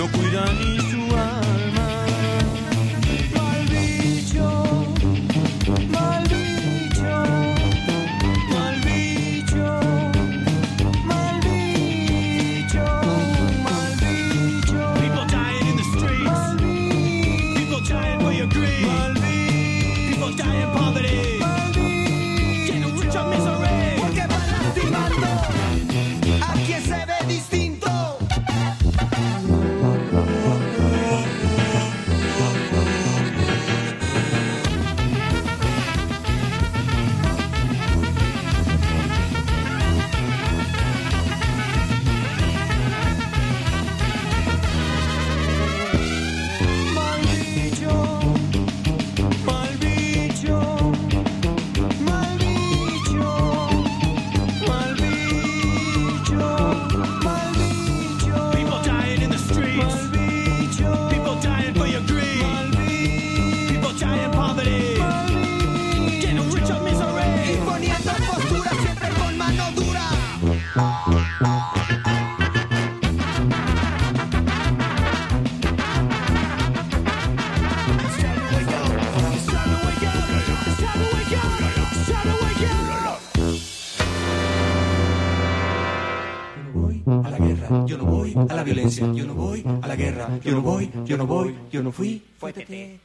cuida ni su alma. Mal bicho, mal bicho, mal bicho, mal bicho, mal bicho. People dying in the streets. People dying for your greed. People dying in poverty. Getting rich on misery. Porque van lastimando a quien se ve distinto. Mal bicho, mal bicho, mal bicho, mal bicho, mal bicho. People dying in the streets. Mal bicho. People dying for your greed. Mal bicho. People dying in poverty. Getting rich on misery. Imponiendo postura siempre con mano dura. A la guerra, yo no voy a la violencia, yo no voy a la guerra, yo no voy, yo no voy, yo no fui, fuétete.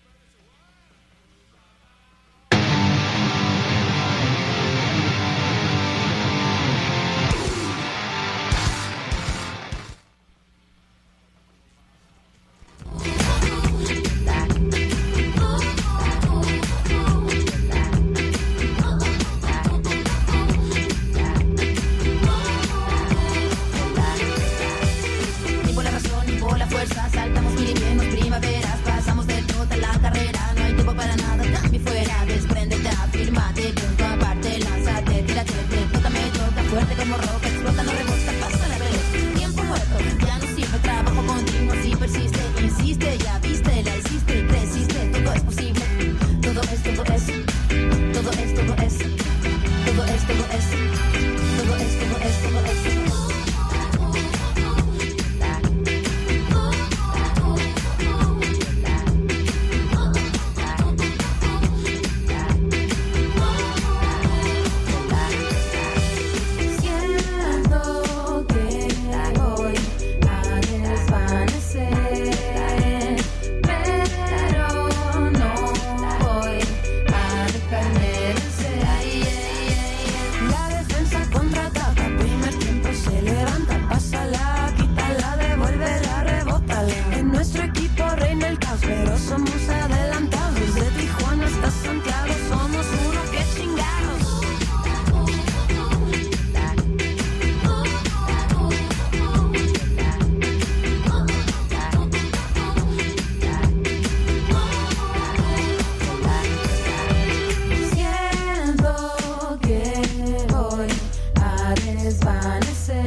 Ni por la razón ni por la fuerza, saltamos mil inviernos, primaveras, pasamos de toda la carrera, no hay tiempo para nada, cambio fuera, despréndete, afírmate, punto aparte, lánzate, tírate, tócame, toca fuerte como roca, explota, no rebota, pasa la vez, tiempo muerto, ya no sirve, trabajo continuo, si persiste, insiste, ya viste, la hiciste y creciste, todo es posible, todo es, todo es, todo es, todo es, todo es, todo es, todo es, todo es, todo es. Siento que voy a desvanecer, pero no voy a dejarme vencer. La defensa contraataca, primer tiempo se levanta, pásala, quítala, devuélvela, rebótala. En nuestro equipo reina el caos, pero somos adelantados. Desde Tijuana hasta Santiago somos uno que chingados. Siento que voy a desvanecer,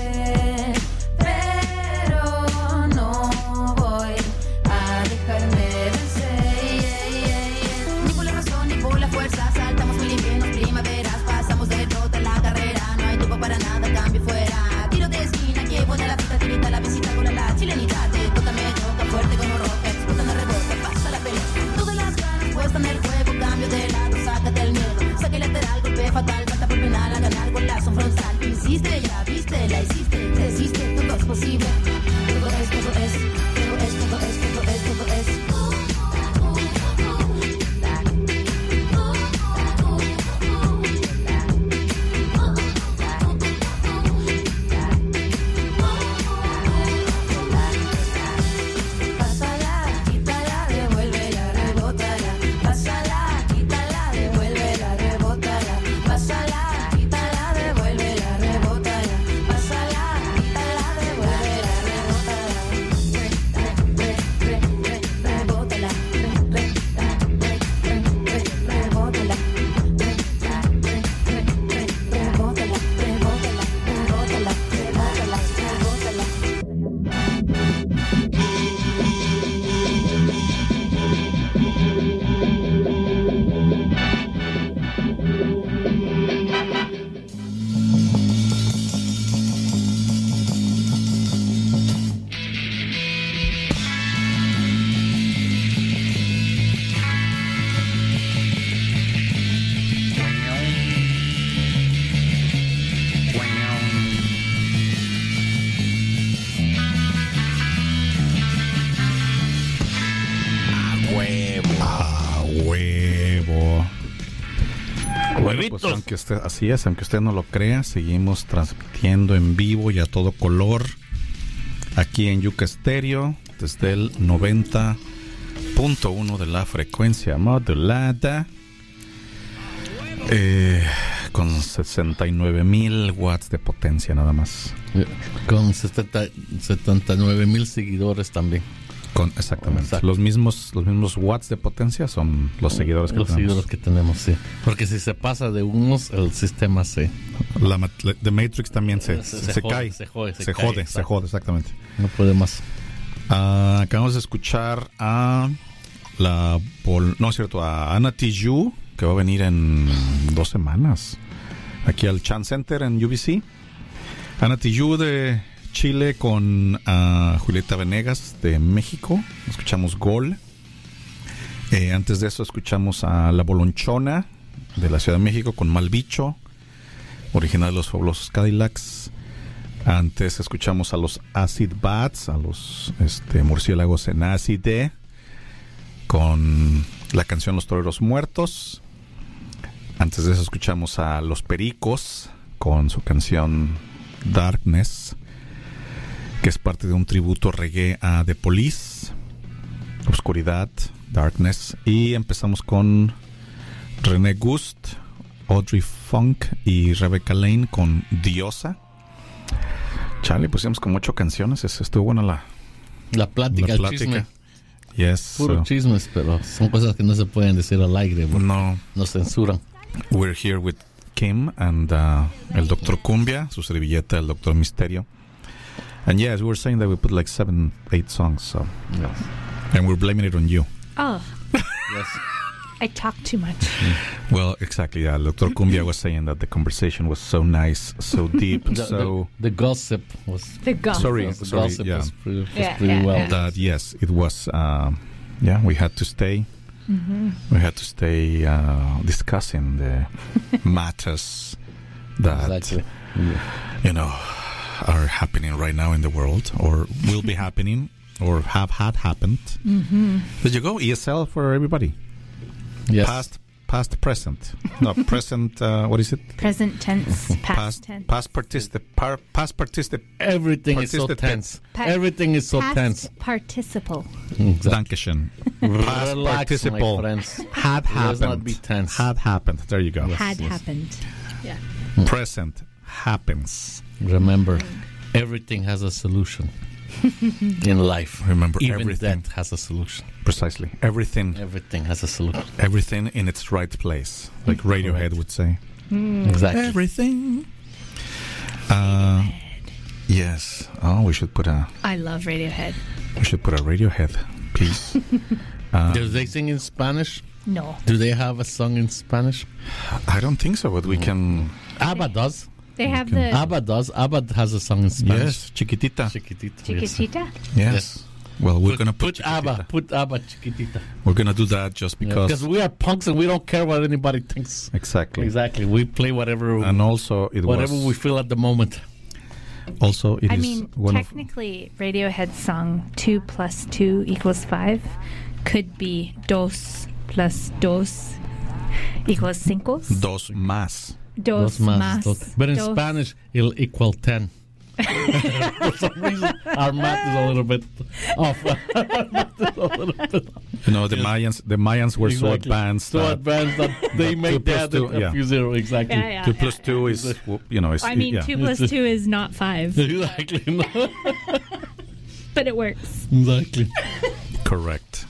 pero no voy a dejarme vencer. Ni por la razón ni por la fuerza, saltamos mil inviernos, primaveras, pasamos de toda la carrera, no hay tiempo para nada, cambio fuera. Tiro de esquina, que pone la pista, tirita la visita con la chilenidad, tócame, toca fuerte como roca, explota, no rebota, pasa la pelea. Todas las ganas puestas en el juego, cambio de lado, sácate el miedo, saque lateral, golpe fatal, falta por penal, a ganar golazo frontal, insiste, Pues aunque usted, así es, aunque usted no lo crea, seguimos transmitiendo en vivo y a todo color aquí en Yuca Estéreo desde el 90.1 de la frecuencia modulada, con 69,000 watts de potencia nada más. Con 79,000 seguidores también. Exactamente. Exacto. Los mismos watts de potencia son los seguidores que Los tenemos. seguidores que tenemos, sí. Porque si se pasa de unos, el sistema se... The Matrix también se jode, cae. Se jode, Exactamente. No puede más. Acabamos de escuchar a a Anna Tijoux, que va a venir en 2 semanas aquí al Chan Center en UBC. Anna Tijoux de Chile con Julieta Venegas de México. Escuchamos Gol. Antes de eso escuchamos a La Bolonchona de la Ciudad de México con Malbicho, original de los Fabulosos Cadillacs. Antes escuchamos a los Acid Bats, a los murciélagos en Acide, con la canción Los Toreros Muertos. Antes de eso escuchamos a Los Pericos con su canción Darkness, que es parte de un tributo reggae a The Police, Oscuridad, Darkness. Y empezamos con René Gust, Audrey Funk y Rebecca Lane con Diosa. Chale, pusimos como 8 canciones. Estuvo buena la plática, el chisme. Yes. Puro chismes, pero son cosas que no se pueden decir al aire. No. Nos censuran. We're here with Kim and el Dr. Cumbia, su servilleta, el Dr. Misterio. And yes, we were saying that we put like 7, 8 songs. So. Yes. And we're blaming it on you. Oh. Yes. I talk too much. Well, exactly. Yeah, Dr. Cumbia was saying that the conversation was so nice, so deep, the gossip was... The gossip. Sorry, gossip yeah. was pretty Yeah. well. That, yes, it was, we had to stay. Mm-hmm. We had to stay discussing the matters that, Exactly. are happening right now in the world, or will be happening, or had happened. Mm-hmm. There you go, ESL for everybody. Yes. Past, present. No, present, what is it? Present tense, past tense. Past participle. Everything is so tense. Everything is so tense. Past participle. Exactly. Dankeschön. Past Relax, participle. my friends. Had Let's happened. not be tense. Had happened. There you go. Yes. Had happened. Yeah. Present happens. Remember, everything has a solution in life. Remember, Even everything. death has a solution. Precisely. Everything Has a solution. Everything in its right place. Like Radiohead would say. Exactly. Everything. Yes. Oh, we should put a Radiohead. Radiohead piece. Do they sing in Spanish? No. Do they have a song in Spanish? I don't think so, but we can. ABBA does. They have the ABBA does. ABBA has a song in Spanish. Yes, Chiquitita. Chiquitita. Chiquitita. Yes. Well, we're gonna put ABBA. Chiquitita. Put ABBA Chiquitita. We're gonna do that just because. we are punks and we don't care what anybody thinks. Exactly. Exactly. We play whatever. And also, whatever we feel at the moment. Also, it I is mean, one technically, Radiohead's song 2 + 2 = 5 could be 2 + 2 = 5. Dos más. Dos más. But in Dos. Spanish, it'll equal 10. For some reason, our math is a little bit off. You know, the Mayans were so advanced. So advanced that they make that a few zero. Exactly. Yeah, 2 + 2 is, is. I mean, yeah. 2 + 2 is not 5, Exactly. No. but it works. Exactly. Correct.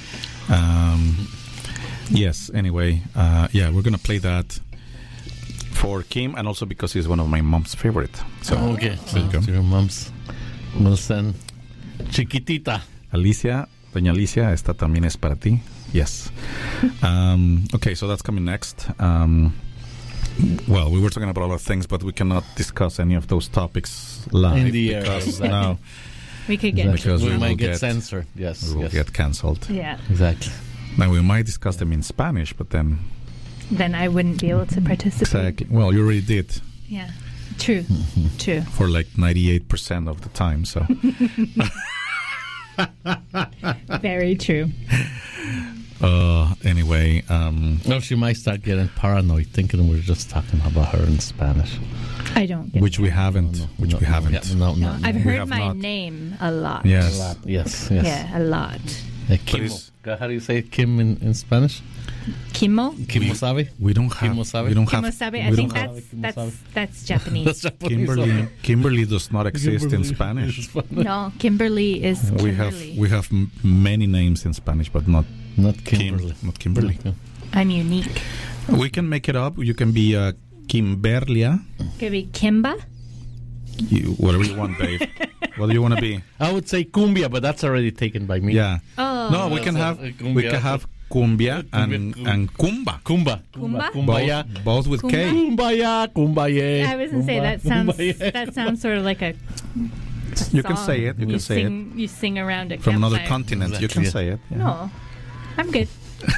Yes, anyway, we're going to play that for Kim, and also because he's one of my mom's favorite. So, Okay. there you go. To your mom's. We'll send Chiquitita. Alicia, Doña Alicia, esta también es para ti. Yes. Okay, so that's coming next. Well, we were talking about a lot of things, but we cannot discuss any of those topics live. In the air, because exactly. now We could get Because we we will might get get- censored. Yes. we will Yes. get cancelled. Yeah. Exactly. Now, we might discuss them in Spanish, but then... Then I wouldn't be able to participate. Exactly. Well, you already did Yeah. True. True. for like 98% of the time, so... Very true. Anyway, No, she might start getting paranoid, thinking we're just talking about her in Spanish. I don't get which we haven't. Yeah, no. I've we heard have my not. name a lot. Yes. Yes. Yeah, a lot. Kim, Please. how do you say Kim in Spanish? Kimo? Kimosabi? We don't have. Kimosabi? We don't have. Kimosabi? we I think don't have- that's Japanese. Kimberly does not exist in Spanish. No, Kimberly is Kimberly. We have many names in Spanish, but not Not Kim, Kimberly. not Kimberly. I'm unique. We can make it up. You can be Kimberlia. Could be Kimba? Whatever you want, babe. What do you want to be? I would say cumbia, but that's already taken by me. Yeah. Oh. No, we can have cumbia and kumba. Kumba. Kumba? Kumbaya. Both with K. Kumbaya. Kumbaya. I was going to say that sounds sort of like a You can song. say it. You can say it. You sing around a From another campfire. continent. You can Exactly. say it. Yeah. No, I'm good.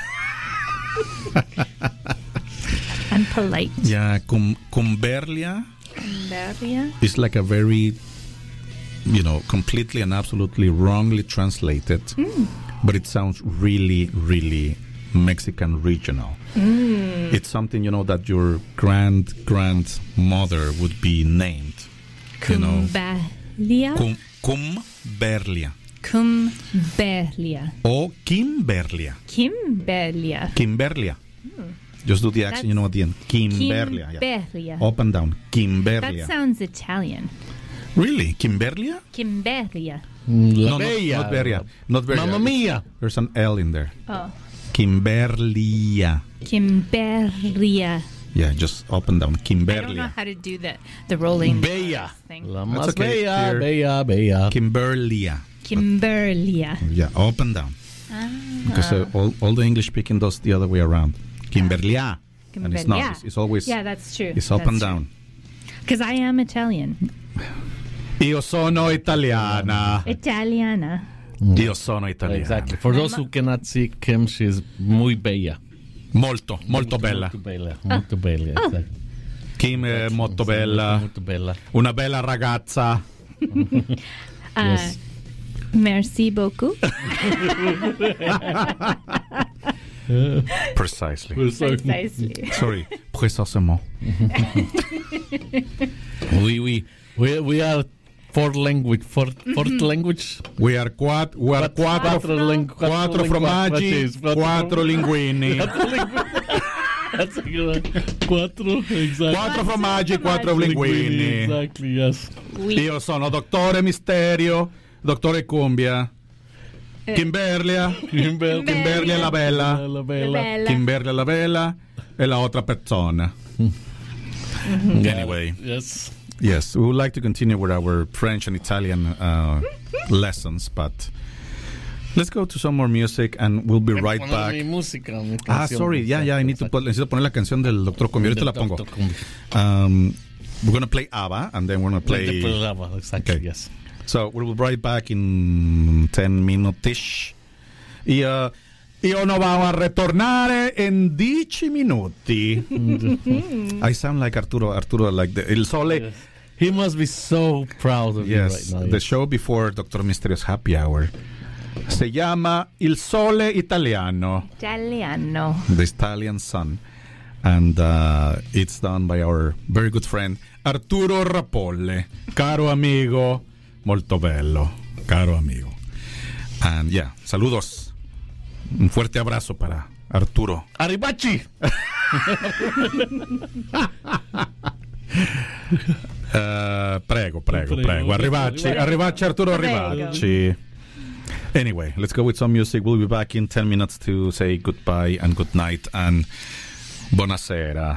I'm polite. Yeah, Cumberlia Kimberlia? is like a very, completely and absolutely wrongly translated, but it sounds really, really Mexican regional. It's something, that your grandmother would be named. Kumberlia? Cumberlia. Kumberlia. Or Kimberlia. Kimberlia. Kimberlia. Just do the accent, at the end. Kimberlia. Yeah. Kimberlia. Up and down. That Kimberlia. sounds Italian. Really? Kimberlia? Kimberlia. No, not Beria. Not Beria. Mamma mia. There's an L in there. Oh. Kimberlia. Kimberlia. Yeah, just up and down. I don't know Kimberlia. how to do the rolling Bella. thing. La That's más okay. bella, Here. bella, bella. Kimberlia. Kimberlia. Yeah, up and down. Because all the English speaking does the other way around. Kimberlia. And it's Kimberlia. not. It's always. Yeah, that's true. It's up and down. Because I am Italian. Io sono italiana. Italiana. Io sono italiana. Exactly. For those who cannot see Kim, she's muy bella. Molto bella. Molto bella. Molto bella. Exactly. Kim è molto bella. Molto bella. Una bella ragazza. Yes. Merci beaucoup. Precisely. Precisely. Sorry. Précisément. We are fourth language. We are quattro formaggi, quattro linguini. That's a good one. Quattro, exactly. Quattro formaggi, quattro linguini. Exactly, yes. Io sono dottore Misterio, dottore Cumbia, Kimberlia, Kimberlia la bella, La bella. Bella. Kimberlia la bella e la otra persona. Anyway, yes, we would like to continue with our French and Italian lessons, but let's go to some more music and we'll be right back. Mi música, mi Ah, canción. sorry, I need to necesito poner la canción del Dr. Cumbia. Ahorita la pongo. We're going to play ABBA and then we're going to play... Exactly, Okay. yes. So we'll be right back in 10 minutes-ish. Io no vamo a ritornare in 10 minuti. I sound like Arturo like Il Sole. Yes. He must be so proud of Yes, you right now. the show before Dr. Mysterio's Happy Hour se llama Il Sole Italiano, Italiano. the Italian sun, and it's done by our very good friend Arturo Rapolle, caro amigo, molto bello, caro amigo. And yeah, saludos, un fuerte abrazo para Arturo. Arrivederci! Prego. Arrivederci, Arturo, Prego. arrivederci. Anyway, let's go with some music. We'll be back in 10 minutes to say goodbye and good night and buonasera.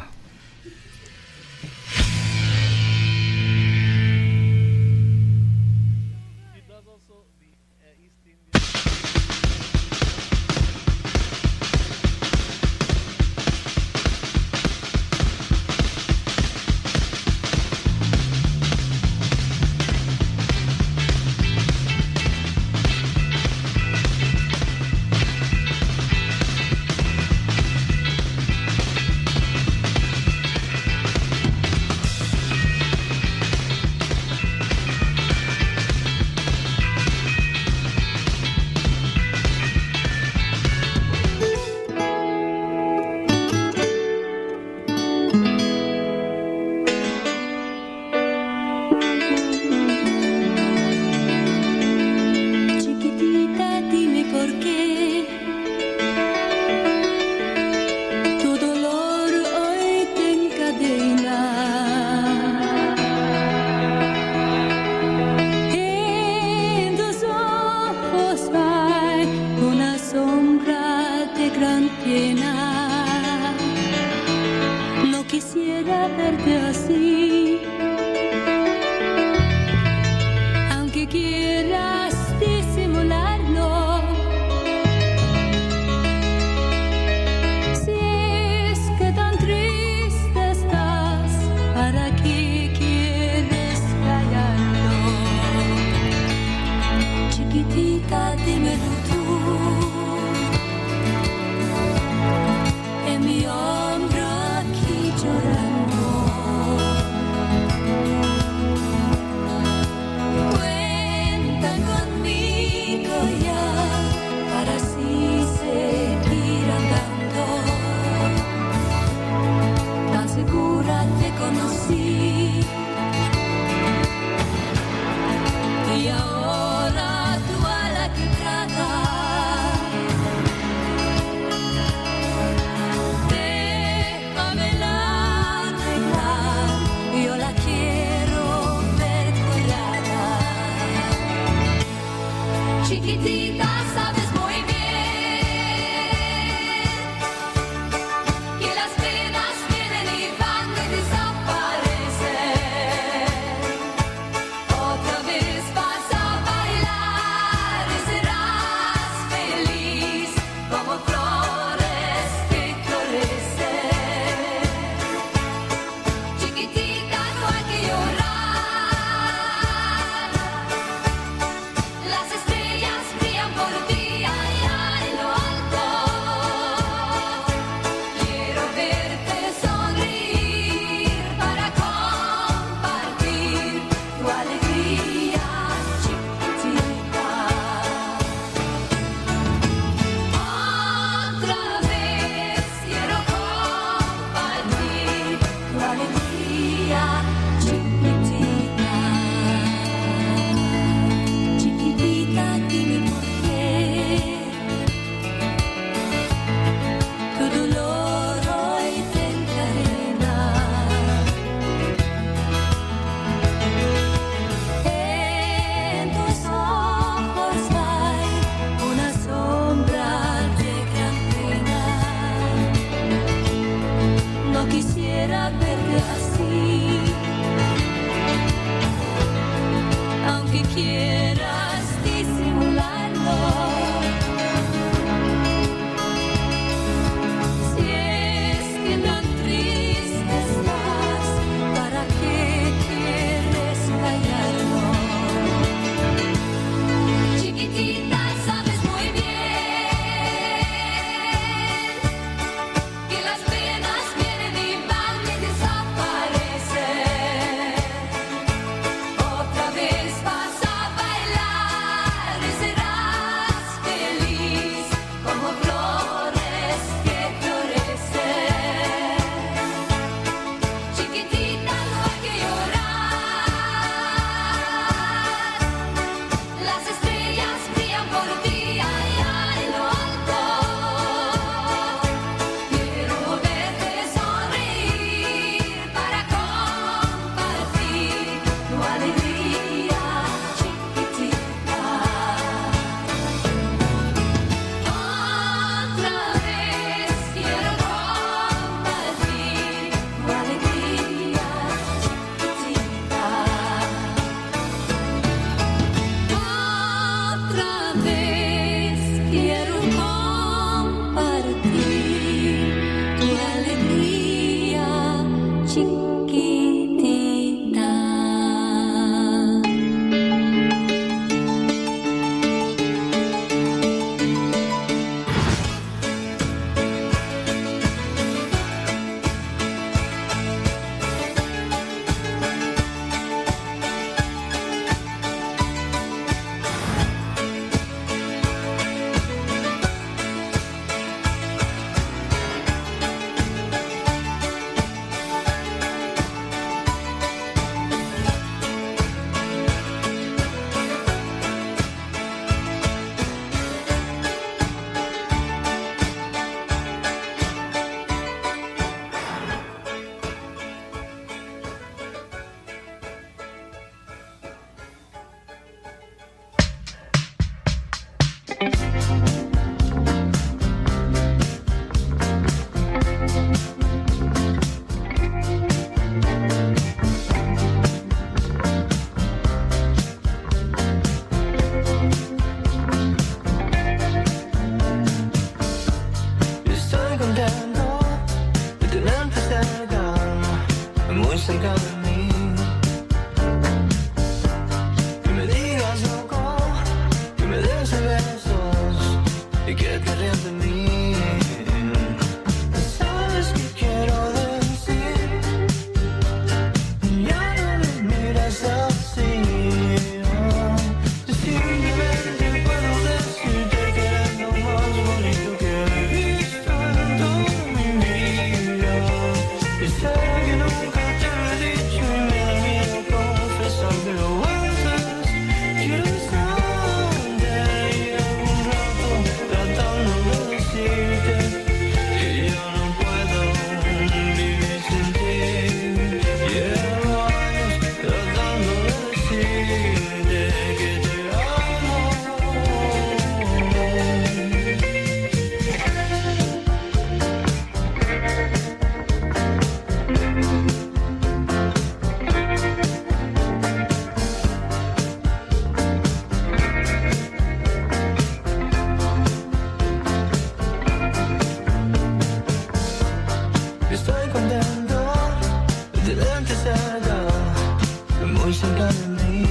muy cerca de mí.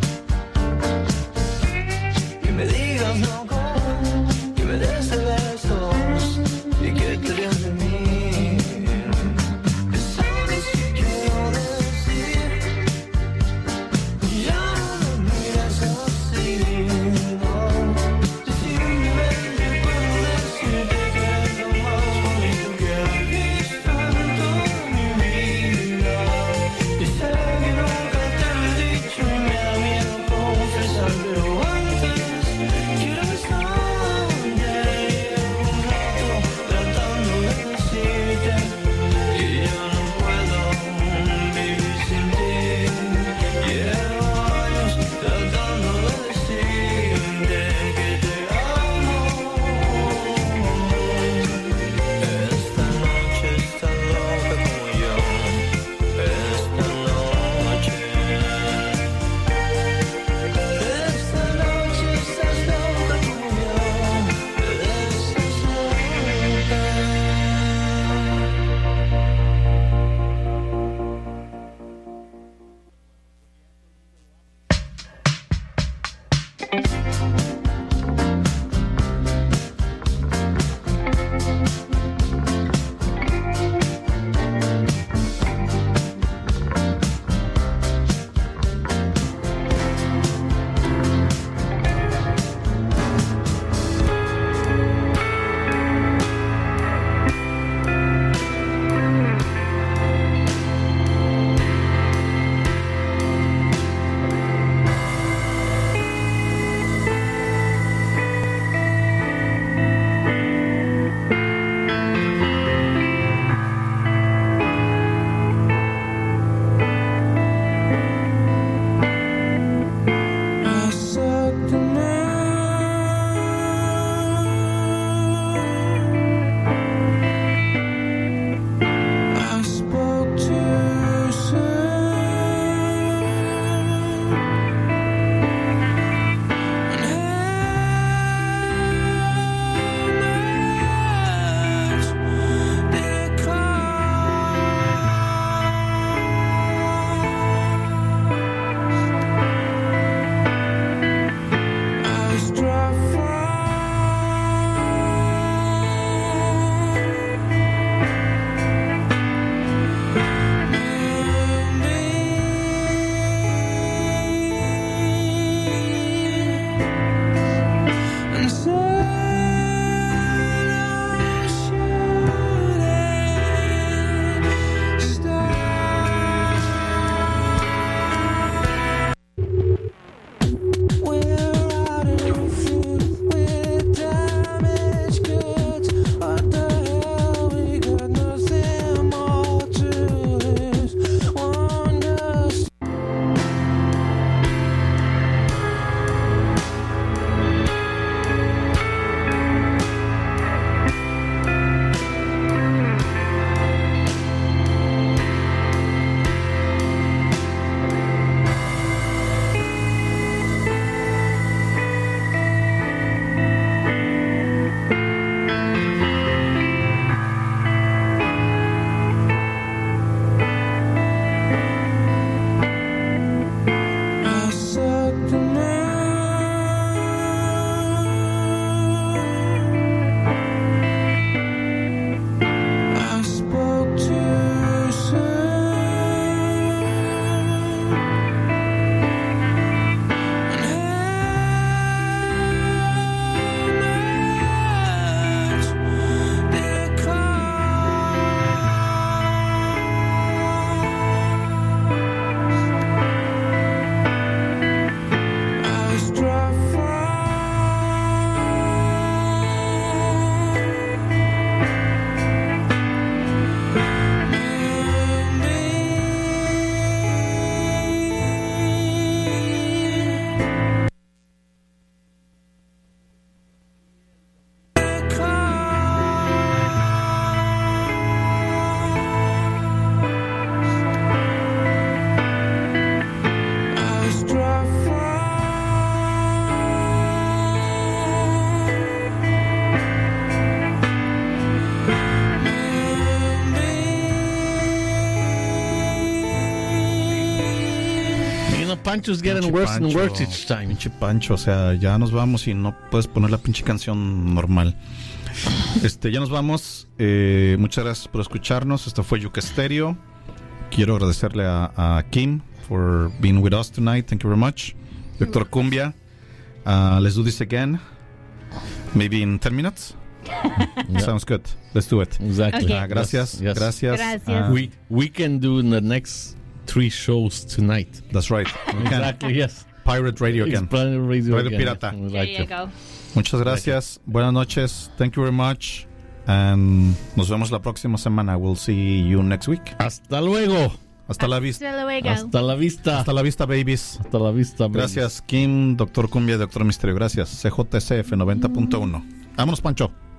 Que me digas loco, que me des de besos y que te rías de mí. ¿Sabes qué quiero decir? Ya no me mires así, no. Decime que puedo decirte que eres lo más bonito que he visto en toda mi vida. Y sé que nunca te lo he dicho y me da miedo confesar, pero antes quiero besarte un rato tratando de decirte que yo no puedo vivir sin ti. Llevo años tratando de decirte que te amo. Esta noche estás loca como yo. Esta noche estás loca como yo. Estás know, Pancho's getting Pinche worse and Pancho, worse each time. Pinche Pancho, o sea, ya nos vamos y no puedes poner la pinche canción normal. Ya nos vamos. Muchas gracias por escucharnos. Esto fue Yuca Stereo. Quiero agradecerle a Kim for being with us tonight. Thank you very much. Doctor Cumbia, let's do this again. Maybe in 10 minutes? Yeah. Sounds good. Let's do it. Exactly. Okay. Gracias. Yes. Gracias. Gracias. We can do the next 3 shows tonight. That's right. We can. Exactly, yes. Pirate Radio It's again. Planet Radio Radio again. Pirata. We There like you it. go. Muchas gracias. Buenas noches. Thank you very much. And nos vemos la próxima semana. We'll see you next week. Hasta luego. Hasta la vista. Hasta luego. Hasta la vista. Hasta la vista, babies. Hasta la vista. baby. Gracias, Kim, Doctor Cumbia y Doctor Misterio. Gracias. CJSF 90.1. Vámonos, Pancho.